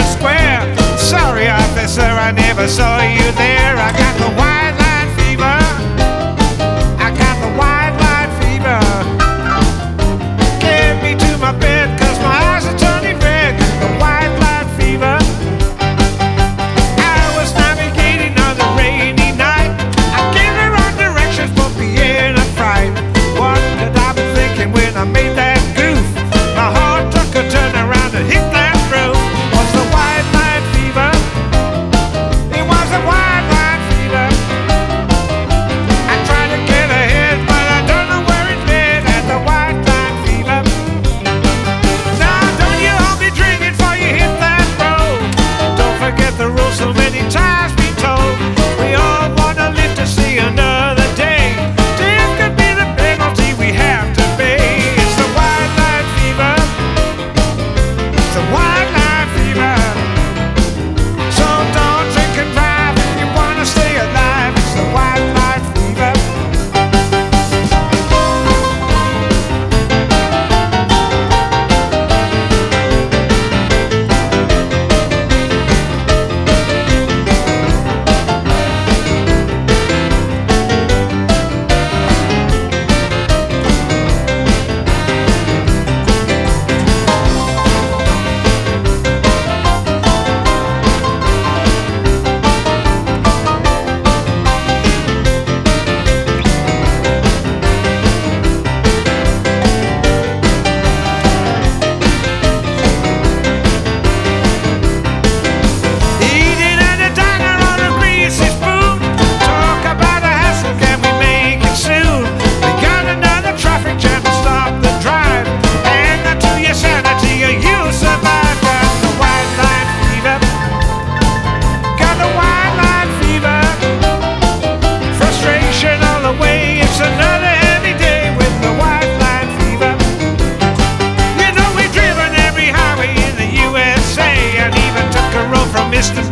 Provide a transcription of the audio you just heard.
square. Sorry, officer, I never saw you there. I got the white line fever. I got the white line fever. Get me to my bed, 'cause my eyes are turning red. The white line fever. I was navigating on the rainy night. I gave the wrong directions for being a fright. What did I be thinking when I made that goof? My heart took a turn around and hit that roof. Was the white line fever? It was a white line fever. I tried to get ahead, but I don't know where it led. At the white line fever. Now don't you hold me drinking before you hit that road. Don't forget the rules, so many times been told. We all wanna live to see another day. Death could be the penalty we have to pay. It's the white line fever. It's the white line fever. So don't drink and drive if you wanna stay alive. It's the white line fever. Eating at a diner on a greasy spoon. Talk about a hassle, can we make it soon? We got another traffic jam to stop the drive. Hang on to your sanity or you'll survive. Got the white line fever. Got the white line fever. Frustration all the way. It's another heavy day with the white line fever. You know we've driven every highway in the USA and even took a road from Mr.